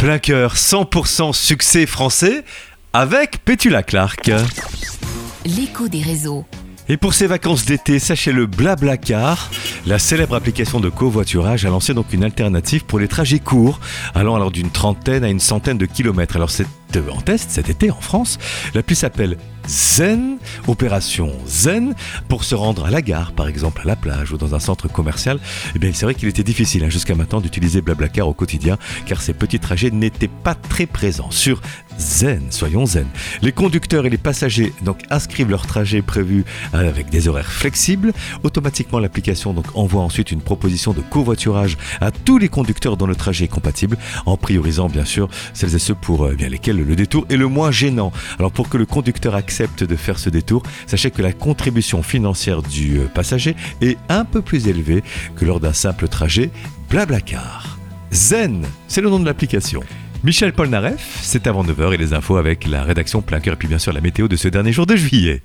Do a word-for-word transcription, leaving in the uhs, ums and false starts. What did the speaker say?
Plein cœur, cent pour cent succès français avec Petula Clark. L'écho des réseaux. Et pour ces vacances d'été, sachez le Blablacar, la célèbre application de covoiturage a lancé donc une alternative pour les trajets courts, allant alors d'une trentaine à une centaine de kilomètres. Alors c'est en test cet été en France. L'appli s'appelle Zen, opération Zen, pour se rendre à la gare, par exemple à la plage ou dans un centre commercial. Eh bien, c'est vrai qu'il était difficile hein, jusqu'à maintenant d'utiliser Blablacar au quotidien, car ces petits trajets n'étaient pas très présents. Sur Zen, soyons zen. Les conducteurs et les passagers donc inscrivent leur trajet prévu avec des horaires flexibles. Automatiquement, l'application donc envoie ensuite une proposition de covoiturage à tous les conducteurs dont le trajet est compatible, en priorisant bien sûr celles et ceux pour eh bien, lesquels le détour est le moins gênant. Alors pour que le conducteur accepte de faire ce détour, sachez que la contribution financière du passager est un peu plus élevée que lors d'un simple trajet Blablacar. Zen, c'est le nom de l'application. Michel Polnareff, c'est avant neuf heures et les infos avec la rédaction Plein Cœur et puis bien sûr la météo de ce dernier jour de juillet.